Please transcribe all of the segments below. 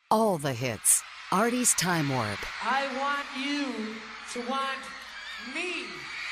All the hits. Artie's Time Warp. I want you to want me.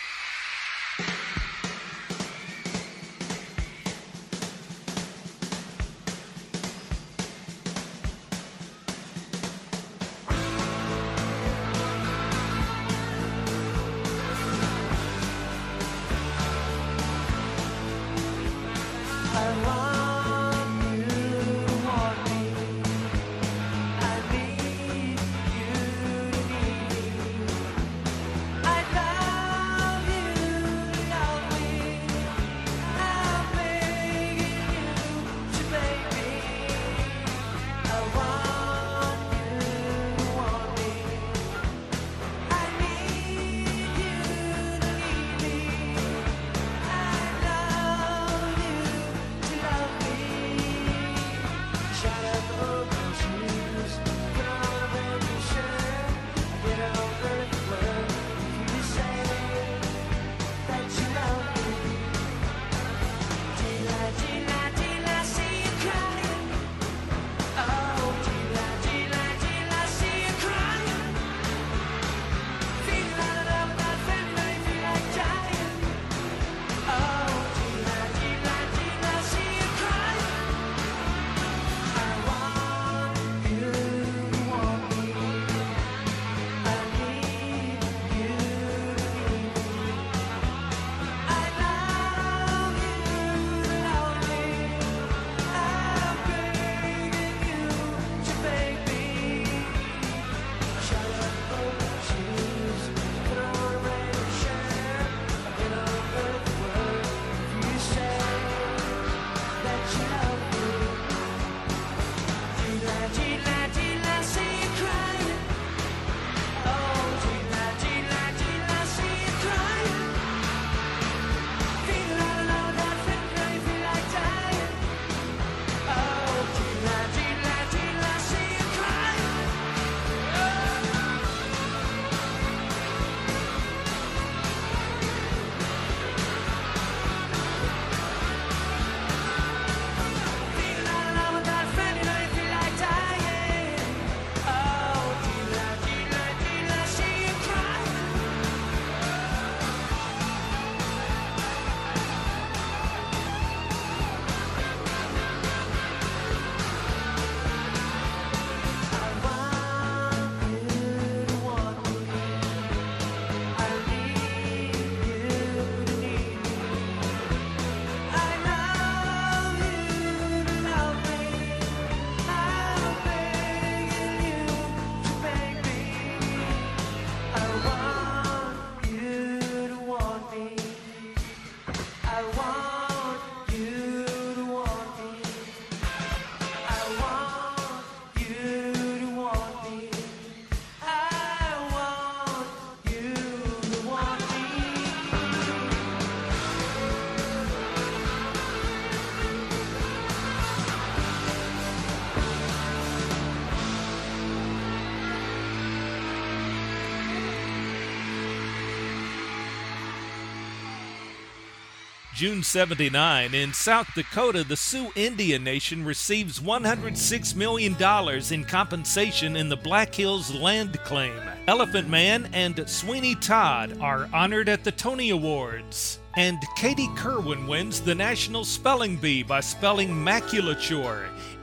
June 79, in South Dakota, the Sioux Indian Nation receives $106 million in compensation in the Black Hills land claim. Elephant Man and Sweeney Todd are honored at the Tony Awards. And Katie Kerwin wins the National Spelling Bee by spelling maculature,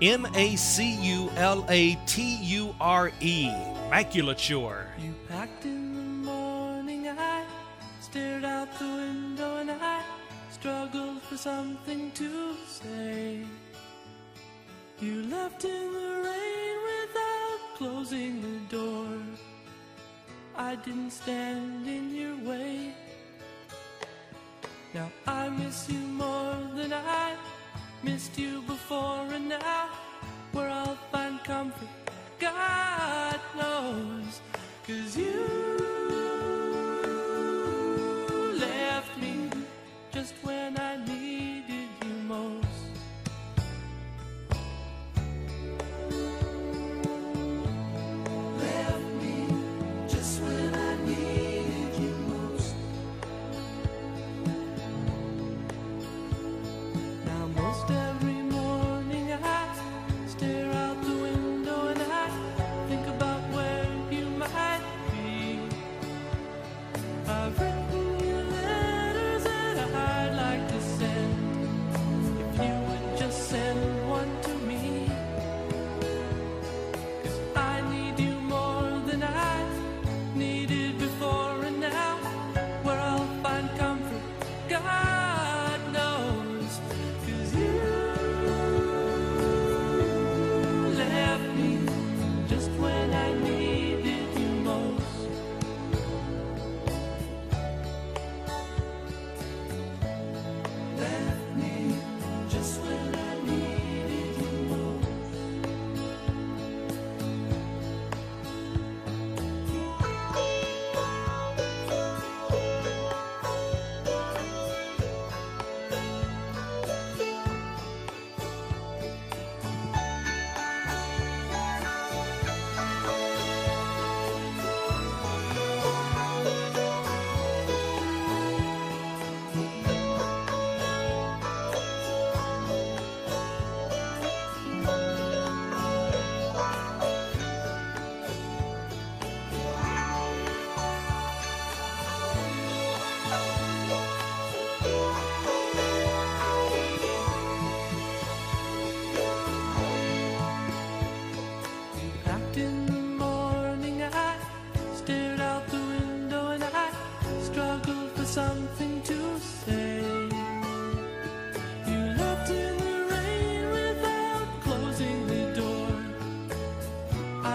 M-A-C-U-L-A-T-U-R-E, maculature. You packed in the morning, I stared out the window and I struggled for something to say. You left in the rain without closing the door. I didn't stand in your way. Now I miss you more than I missed you before, and now where I'll find comfort, God knows, 'cause you left me just when I needed you most. Left me just when I needed you most. Now most every morning I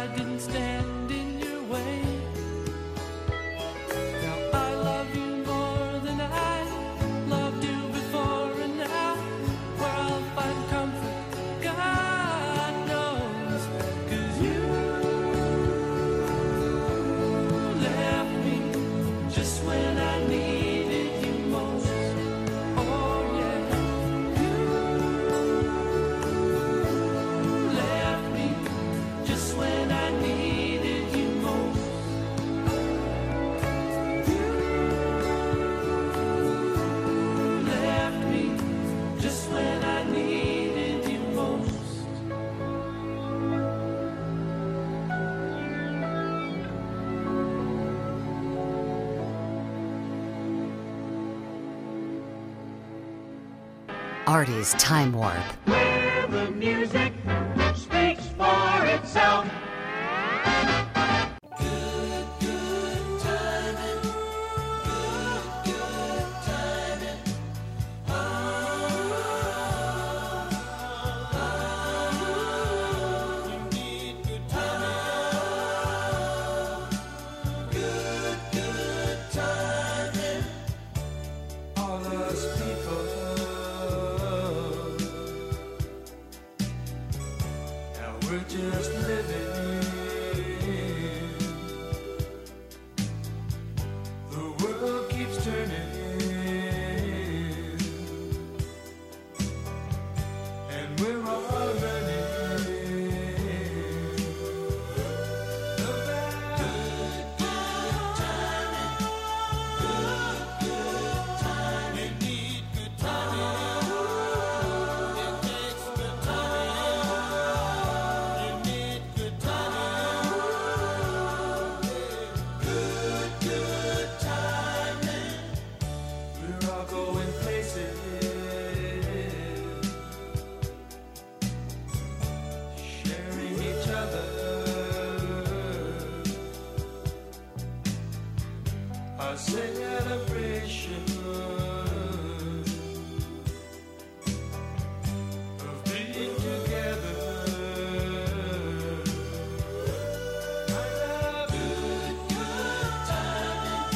didn't stand in your way. Now I love you more than I loved you before, and now where I'll find comfort, God knows. 'Cause you left me just when I needed you most. Oh yeah, you left me just when I needed you most. You left me just when I needed you most. Artie's Time Warp. Where the music speaks for itself. All us people, now we're just living. The world keeps turning, and we're all learning about good timing. You need good timing. It takes good timing. You need good timing. Good timing. We're all going places, sharing each other. Our celebration of being together. I love good timing.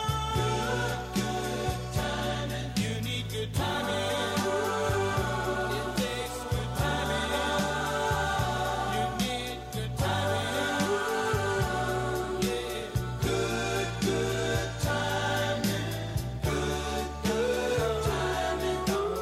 Good timing. You need good timing. It takes good timing. You need good timing. Yeah, good timing. Good timing.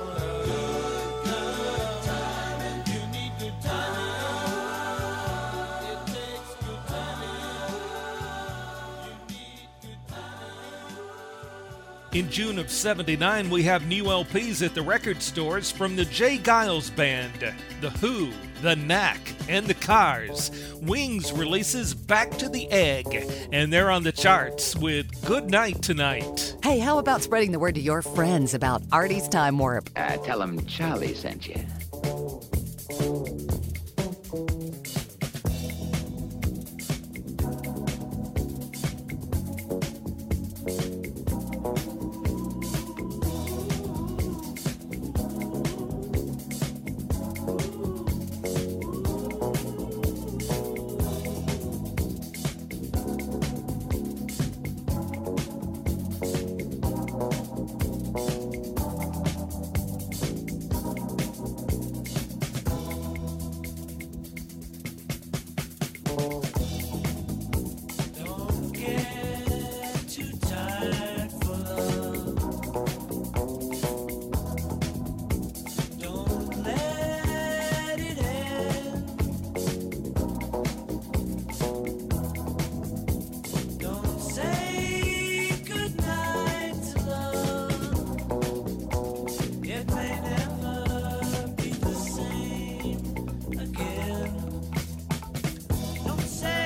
Good timing. You need good timing. It takes good timing. You need good timing. In June of '79, we have new LPs at the record stores from the Jay Giles Band, The Who, The Knack, and The Cars. Wings releases Back to the Egg, and they're on the charts with Good Night Tonight. Hey, how about spreading the word to your friends about Artie's Time Warp? Tell them Charlie sent you. Don't get too tired for love. Don't let it end. Don't say goodnight to love. It may never be the same again. Don't say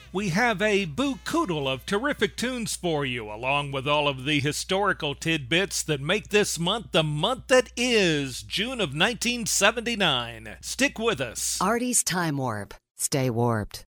We have a boo-koodle of terrific tunes for you, along with all of the historical tidbits that make this month the month that is June of 1979. Stick with us. Artie's Time Warp. Stay warped.